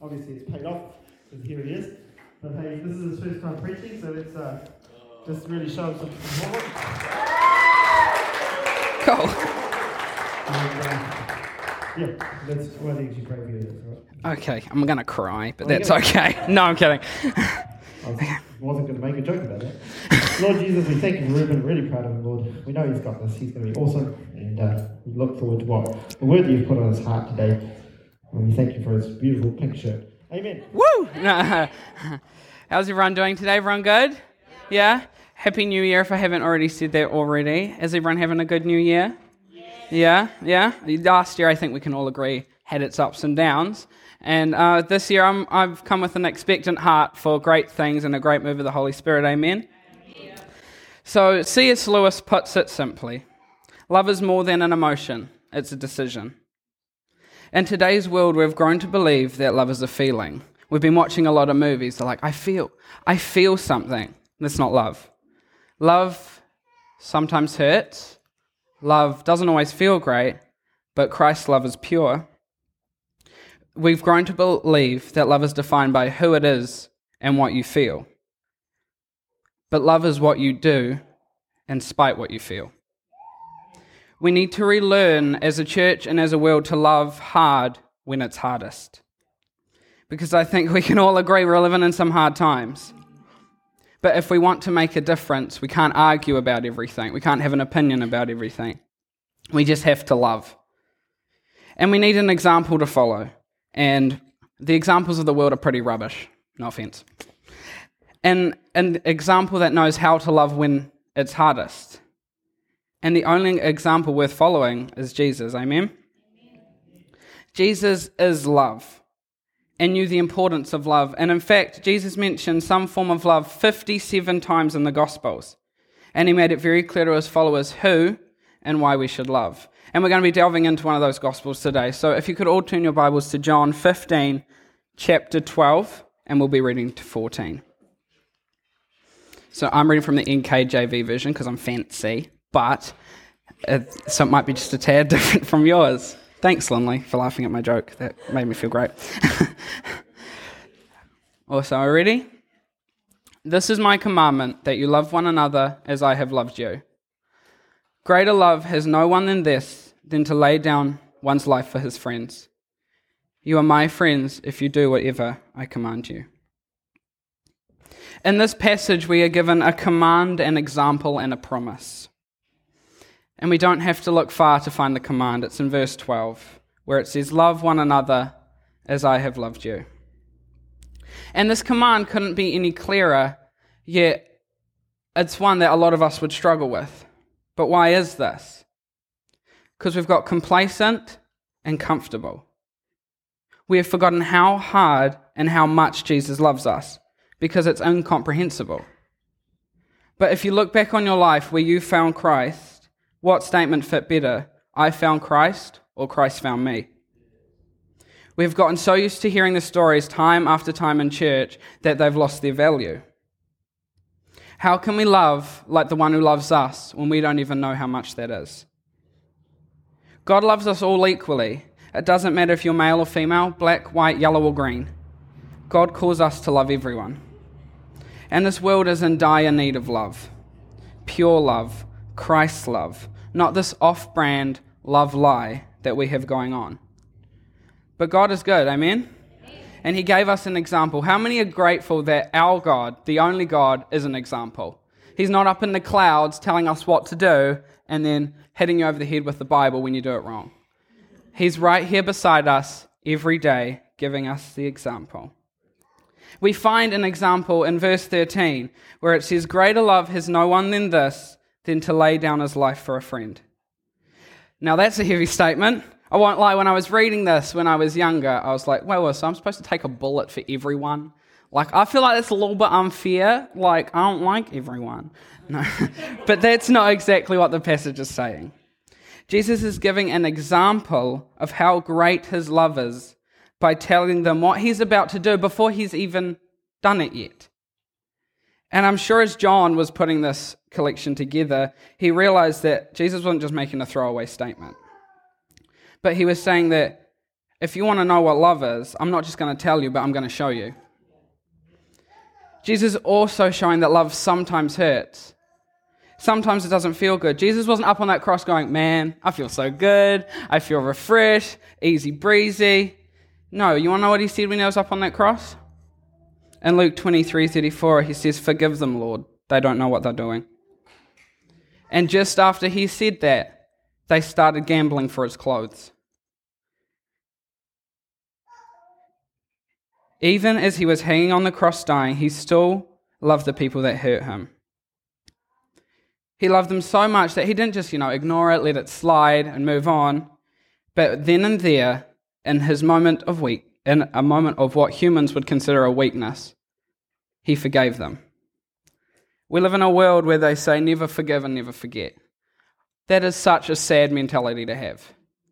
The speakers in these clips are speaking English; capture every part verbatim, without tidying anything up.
obviously it's paid off, because here he is. But hey, this is his first time preaching, so let's uh, just really show him some support. Cool. And, uh, yeah, that's one of the things you pray for you, that's right. Okay, I'm going to cry, but Oh, that's yeah. okay. No, I'm kidding. I was, wasn't going to make a joke about that. Lord Jesus, we thank you for Ruben. Really proud of him, Lord. We know he's got this. He's going to be awesome. And uh, we look forward to what the word that you've put on his heart today. And we thank you for his beautiful pink shirt. Amen. Woo! No. How's everyone doing today? Everyone good? Yeah? Happy New Year if I haven't already said that already. Is everyone having a good New Year? Yeah? Yeah? Last year, I think we can all agree, had its ups and downs. And uh, this year, I'm, I've come with an expectant heart for great things and a great move of the Holy Spirit. Amen? Yeah. So C S Lewis puts it simply. Love is more than an emotion. It's a decision. In today's world, we've grown to believe that love is a feeling. We've been watching a lot of movies. They're like, I feel, I feel something. That's not love. Love sometimes hurts. Love doesn't always feel great, but Christ's love is pure. We've grown to believe that love is defined by who it is and what you feel. But love is what you do in spite what you feel. We need to relearn as a church and as a world to love hard when it's hardest. Because I think we can all agree we're living in some hard times. But if we want to make a difference, we can't argue about everything. We can't have an opinion about everything. We just have to love. And we need an example to follow. And the examples of the world are pretty rubbish. No offense. And an example that knows how to love when it's hardest. And the only example worth following is Jesus. Amen? Jesus is love and knew the importance of love. And in fact, Jesus mentioned some form of love fifty-seven times in the Gospels. And he made it very clear to his followers who and why we should love. And we're going to be delving into one of those Gospels today. So if you could all turn your Bibles to John fifteen, chapter twelve, and we'll be reading to fourteen. So I'm reading from the N K J V version because I'm fancy, but it, so it might be just a tad different from yours. Thanks, Linley, for laughing at my joke. That made me feel great. Also, are you ready? This is my commandment, that you love one another as I have loved you. Greater love has no one than this, than to lay down one's life for his friends. You are my friends if you do whatever I command you. In this passage, we are given a command, an example, and a promise. And we don't have to look far to find the command. It's in verse twelve, where it says, love one another as I have loved you. And this command couldn't be any clearer, yet it's one that a lot of us would struggle with. But why is this? Because we've got complacent and comfortable. We have forgotten how hard and how much Jesus loves us, because it's incomprehensible. But if you look back on your life where you found Christ, what statement fit better? I found Christ or Christ found me? We've gotten so used to hearing the stories time after time in church that they've lost their value. How can we love like the one who loves us when we don't even know how much that is? God loves us all equally. It doesn't matter if you're male or female, black, white, yellow or green. God calls us to love everyone. And this world is in dire need of love. Pure love, Christ's love, not this off-brand love lie that we have going on. But God is good, amen? And he gave us an example. How many are grateful that our God, the only God, is an example? He's not up in the clouds telling us what to do and then hitting you over the head with the Bible when you do it wrong. He's right here beside us every day, giving us the example. We find an example in verse thirteen, where it says, greater love has no one than this, than to lay down his life for a friend. Now that's a heavy statement. I won't lie, when I was reading this when I was younger, I was like, well, so I'm supposed to take a bullet for everyone? Like, I feel like that's a little bit unfair. Like, I don't like everyone. No, but that's not exactly what the passage is saying. Jesus is giving an example of how great his love is by telling them what he's about to do before he's even done it yet. And I'm sure as John was putting this collection together, he realized that Jesus wasn't just making a throwaway statement, but he was saying that If you want to know what love is, I'm not just going to tell you, but I'm going to show you. Jesus is also showing that love sometimes hurts. Sometimes it doesn't feel good. Jesus wasn't up on that cross going, man, I feel so good. I feel refreshed, easy breezy. No, you want to know what he said when he was up on that cross? In Luke twenty-three thirty-four, he says, forgive them, Lord. They don't know what they're doing. And just after he said that, they started gambling for his clothes. Even as he was hanging on the cross dying, he still loved the people that hurt him. He loved them so much that he didn't just, you know, ignore it, let it slide and move on. But then and there, in his moment of weak, in a moment of what humans would consider a weakness, he forgave them. We live in a world where they say never forgive and never forget. That is such a sad mentality to have.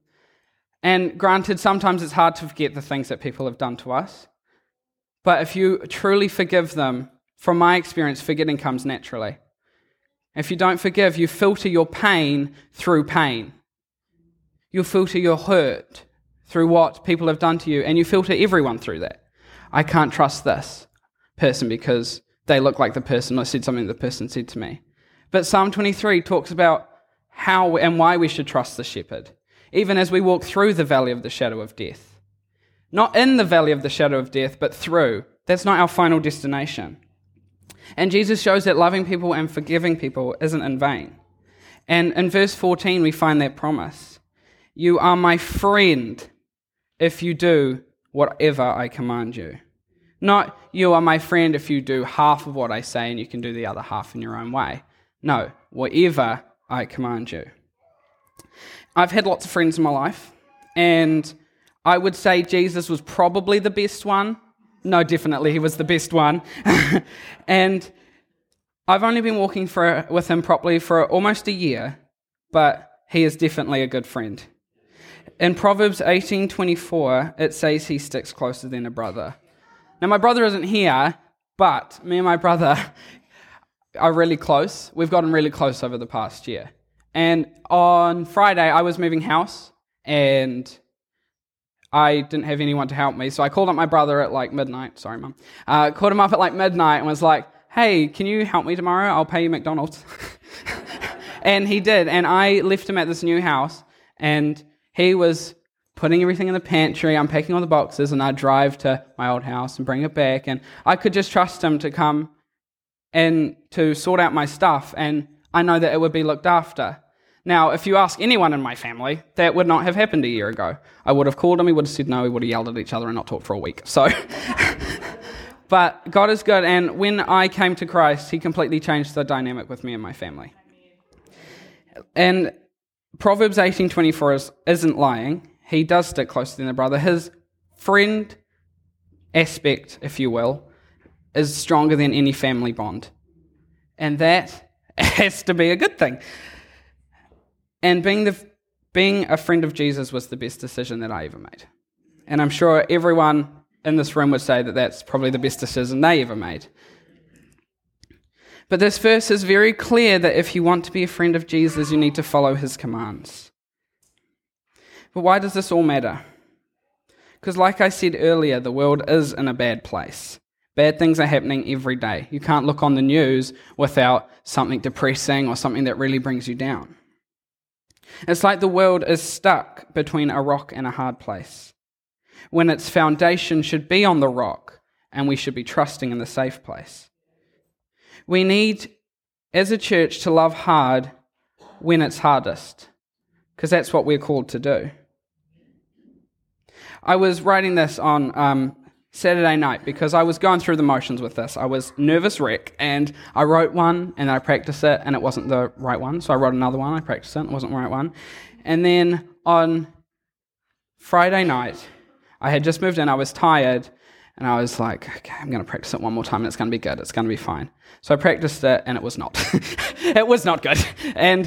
And granted, sometimes it's hard to forget the things that people have done to us. But if you truly forgive them, from my experience, forgetting comes naturally. If you don't forgive, you filter your pain through pain. You filter your hurt through what people have done to you, and you filter everyone through that. I can't trust this person because they look like the person or said something the person said to me. But Psalm twenty-three talks about how and why we should trust the shepherd, even as we walk through the valley of the shadow of death. Not in the valley of the shadow of death, but through. That's not our final destination. And Jesus shows that loving people and forgiving people isn't in vain. And in verse fourteen, we find that promise. You are my friend if you do whatever I command you. Not, you are my friend if you do half of what I say and you can do the other half in your own way. No, whatever I command you. I've had lots of friends in my life, and I would say Jesus was probably the best one. No, definitely he was the best one. And I've only been walking for, with him properly for almost a year, but he is definitely a good friend. In Proverbs eighteen twenty-four, it says he sticks closer than a brother. Now, my brother isn't here, but me and my brother are really close. We've gotten really close over the past year. And on Friday, I was moving house, and I didn't have anyone to help me, so I called up my brother at like midnight. Sorry, Mum. Uh, called him up at like midnight and was like, hey, can you help me tomorrow? I'll pay you McDonald's. And he did, and I left him at this new house, and he was putting everything in the pantry, unpacking all the boxes, and I'd drive to my old house and bring it back, and I could just trust him to come and to sort out my stuff, and I know that it would be looked after. Now, if you ask anyone in my family, that would not have happened a year ago. I would have called him, he would have said no, we would have yelled at each other and not talked for a week. So, but God is good, and when I came to Christ, he completely changed the dynamic with me and my family. And Proverbs eighteen twenty-four is, isn't lying. He does stick closer than a brother. His friend aspect, if you will, is stronger than any family bond. And that has to be a good thing. And being the being a friend of Jesus was the best decision that I ever made. And I'm sure everyone in this room would say that that's probably the best decision they ever made. But this verse is very clear that if you want to be a friend of Jesus, you need to follow his commands. But why does this all matter? Because like I said earlier, the world is in a bad place. Bad things are happening every day. You can't look on the news without something depressing or something that really brings you down. It's like the world is stuck between a rock and a hard place, when its foundation should be on the rock and we should be trusting in the safe place. We need, as a church, to love hard when it's hardest, because that's what we're called to do. I was writing this on um, Saturday night because I was going through the motions with this. I was nervous wreck, and I wrote one, and I practiced it, and it wasn't the right one. So I wrote another one, I practiced it, and it wasn't the right one. And then on Friday night, I had just moved in, I was tired, and I was like, okay, I'm going to practice it one more time, and it's going to be good, it's going to be fine. So I practiced it, and it was not. It was not good. And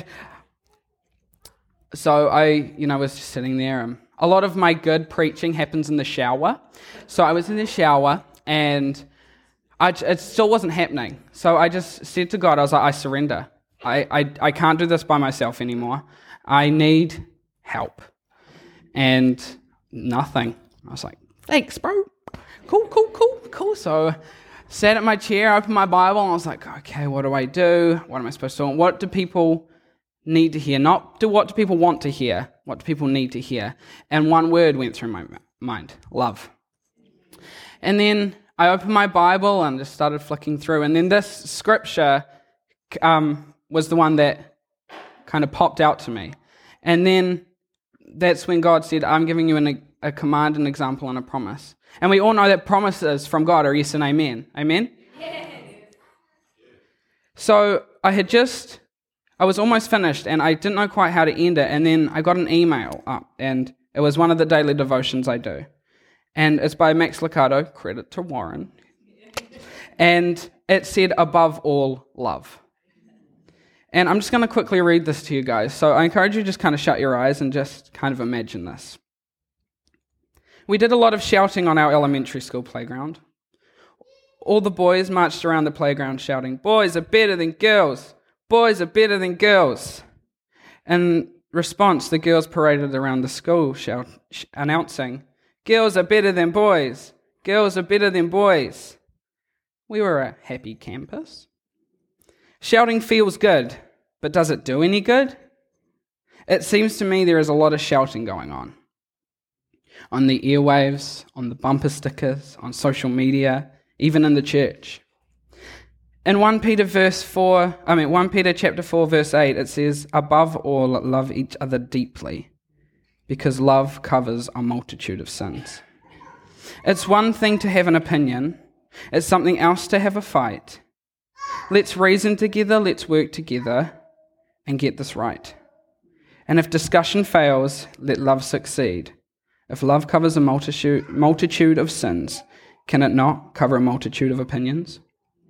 so I, you know, was just sitting there, and a lot of my good preaching happens in the shower. So I was in the shower, and I, it still wasn't happening. So I just said to God, I was like, I surrender. I, I, I can't do this by myself anymore. I need help. And nothing. I was like, thanks, bro. Cool, cool, cool, cool. So sat at my chair, opened my Bible, and I was like, okay, what do I do? What am I supposed to do? What do people need to hear? Not do what do people want to hear? What do people need to hear? And one word went through my mind, love. And then I opened my Bible and just started flicking through. And then this scripture um, was the one that kind of popped out to me. And then that's when God said, I'm giving you an, a command, an example, and a promise. And we all know that promises from God are yes and amen. Amen? Yes. So I had just, I was almost finished and I didn't know quite how to end it. And then I got an email up and it was one of the daily devotions I do. And it's by Max Lucado, credit to Warren. And it said, above all, love. And I'm just going to quickly read this to you guys. So I encourage you to just kind of shut your eyes and just kind of imagine this. We did a lot of shouting on our elementary school playground. All the boys marched around the playground shouting, boys are better than girls. Boys are better than girls. In response, the girls paraded around the school shout, sh- announcing, girls are better than boys. Girls are better than boys. We were a happy campus. Shouting feels good, but does it do any good? It seems to me there is a lot of shouting going on. On the airwaves, on the bumper stickers, on social media, even in the church. In First Peter verse four, I mean First Peter chapter four verse eight, it says, above all, love each other deeply, because love covers a multitude of sins. It's one thing to have an opinion, it's something else to have a fight. Let's reason together, let's work together, and get this right. And if discussion fails, let love succeed. If love covers a multitude, multitude of sins, can it not cover a multitude of opinions?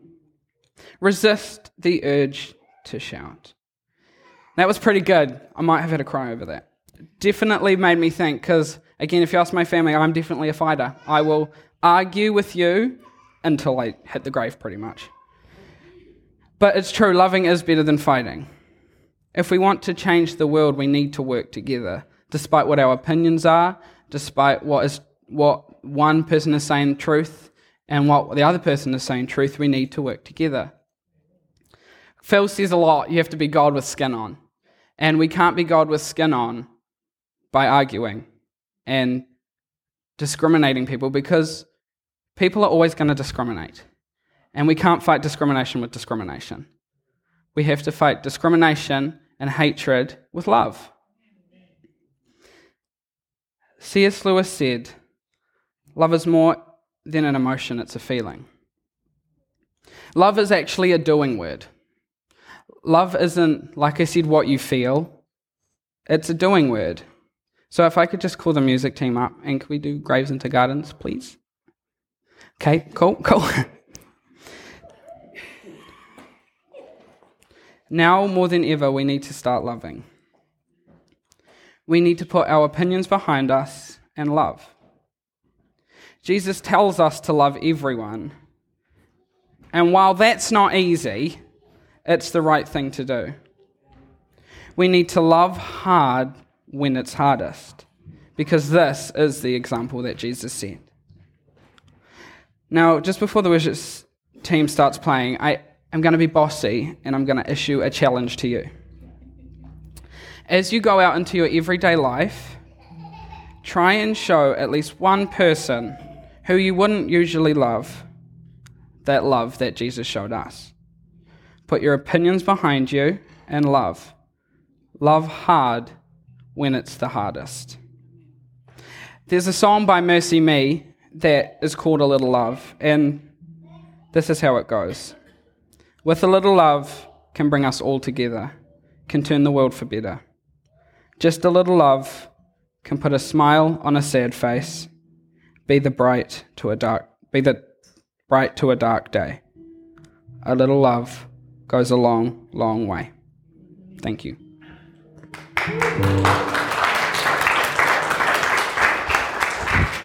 Resist the urge to shout. That was pretty good. I might have had a cry over that. Definitely made me think, because, again, if you ask my family, I'm definitely a fighter. I will argue with you until I hit the grave, pretty much. But it's true, loving is better than fighting. If we want to change the world, we need to work together, despite what our opinions are, despite what is what one person is saying truth and what the other person is saying truth, we need to work together. Phil says a lot, you have to be God with skin on. And we can't be God with skin on by arguing and discriminating people, because people are always going to discriminate. And we can't fight discrimination with discrimination. We have to fight discrimination and hatred with love. C S Lewis said, love is more than an emotion, it's a feeling. Love is actually a doing word. Love isn't, like I said, what you feel. It's a doing word. So if I could just call the music team up, and can we do Graves into Gardens, please? Okay, cool, cool. Now more than ever, we need to start loving. We need to put our opinions behind us and love. Jesus tells us to love everyone. And while that's not easy, it's the right thing to do. We need to love hard when it's hardest, because this is the example that Jesus set. Now, just before the worship team starts playing, I am going to be bossy and I'm going to issue a challenge to you. As you go out into your everyday life, try and show at least one person who you wouldn't usually love that love that Jesus showed us. Put your opinions behind you and love. Love hard when it's the hardest. There's a song by Mercy Me that is called A Little Love, and this is how it goes. With a little love can bring us all together, can turn the world for better. Just a little love can put a smile on a sad face, be the bright to a dark, be the bright to a dark day. A little love goes a long, long way. Thank you.